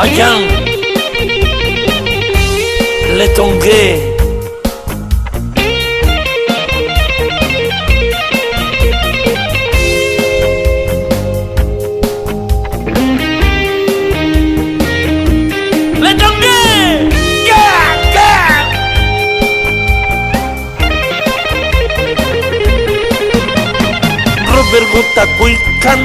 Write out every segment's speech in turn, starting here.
Ayang, Letongue. Vergota cuican,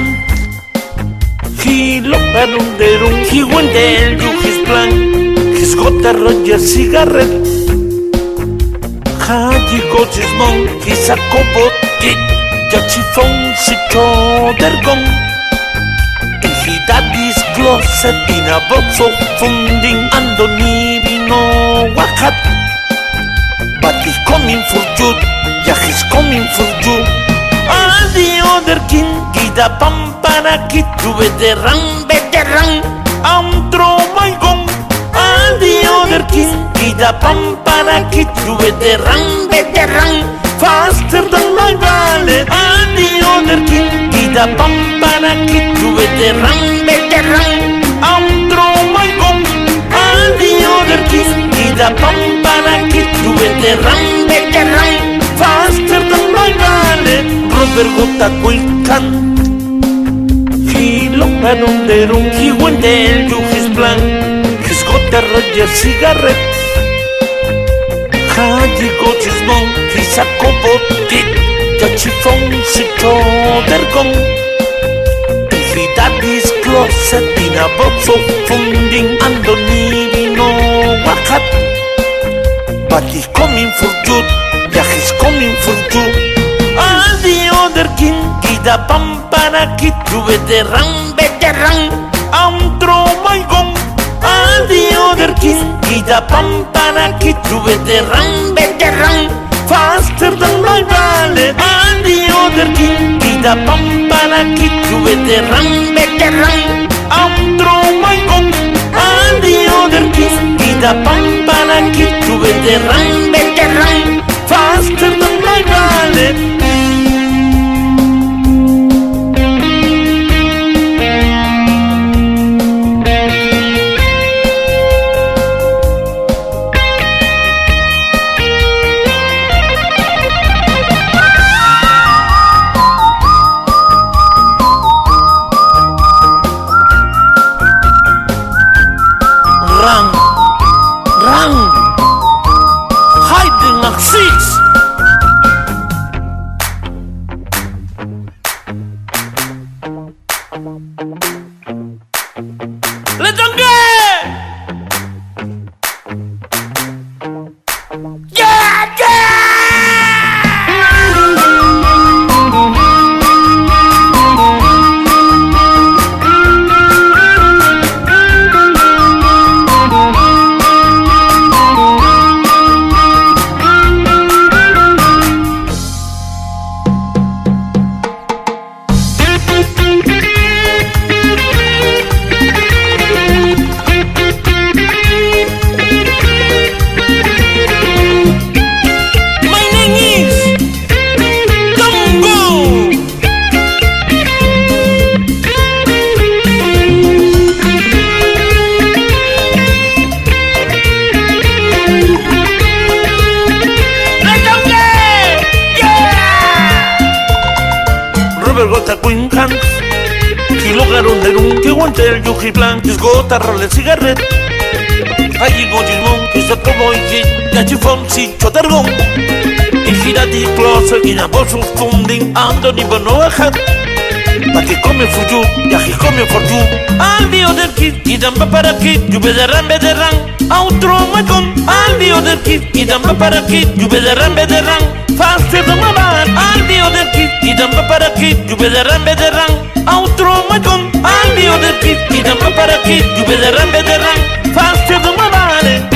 hilo perunderum, he went there, you his plan, he's got a Roger cigarette. Haji got his monk, he's a cobot kid, Jachifon, Sichodergon. And he that is closet in a box of funding, and don't even know what had. But he's coming for you, yeah, he's coming for you. All the other king, Gida Pampana, Kid to veteran, throw my gun. All the other king, Gida Pampana, Kid to veteran, faster than my ballet. All the other king, Gida Pampana, Kid to veteran, throw my gun. All the other king, Gida Pampana, Kid to veteran, faster than my ballet. Vergota cuican, hilo perunderum, he went there, you his plan, he's got a Roger cigarette. Haji got his monk, he's a cobot kid, Jachifon, Sichodergon. And he that is closet in a box of funding, and don't even know what had. But he's coming for you, yeah, he's coming for you. All the other king, Gida Pampana, Kid to veteran, throw my gun. All the other king, Gida Pampana, Kid to veteran, faster than my ballet. All the other king, Gida Pampana, Kid to veteran, throw my gun. All the other king, Gida Pampana, Kid to veteran, faster than my ballet. Hiding exists. Let's go! Vergota Queen Hands, Kilo Garonderum, que Wanter, Yuji Blanc, is got a roll cigarette. Allí go his monk, is a cowboy kid, Jachifon, Sichodergon. And he that is closer in a box of funding, and don't even know a hat. But he coming for you, yeah, he coming for you. All the other kids, Gida Pampana Kid, you better run, outro my gun. All the other kids, Gida Pampana Kid, you better run, faster than my band. All the other kids, Gida Pampana Kid, you better run, outro my gun. All the other kids, Gida Pampana Kid, you better run, faster than my band.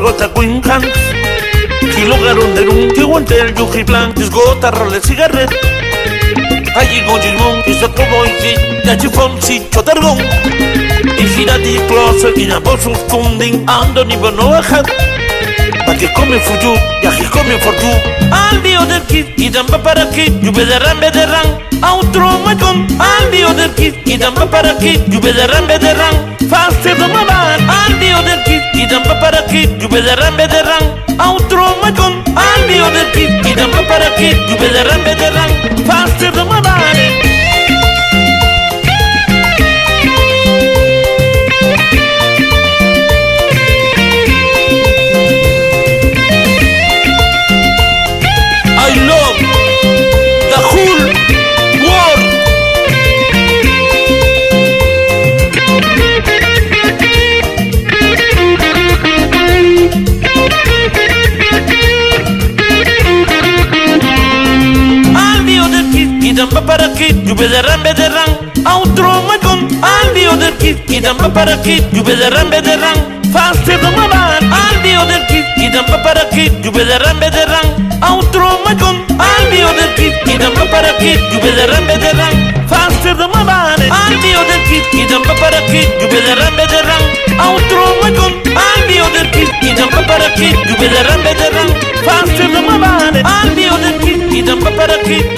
gota Queen Hans Kilo garonderum Tiwantel yuji blanc Disgota rolle cigarret Allí gonjilmon Isa koboiti Yachifon si chotargon Ishirati closer Ina bolsos funding Ando ni bono ajat Pati come fuju Yaji come forju Al dio del kit Idamba para kit Yubederan bederan Outro macon Al dio del kit Idamba para kit Yubederan bederan Faster do maban Al dio del kit Idamba para kit Yubederan bederan Outro macon Al dio del kit Idamba para kit Yubederan bederan Faster do maban I love the whole world. Al dio del kit, idamba para kit, yubederan bederan. Outro macon, al dio del kit, idamba para kit, yubederan bederan. Faster do maban, al dio del kit, idamba para kit, yubederan bederan. Outro macon, al dio del kit, idamba para kit, yubederan bederan. Faster do maban, al dio del kit, idamba para kit, yubederan bederan. Outro macon, al dio del kit, idamba para kit, yubederan bederan. Faster do maban, al dio del kit, idamba para kit.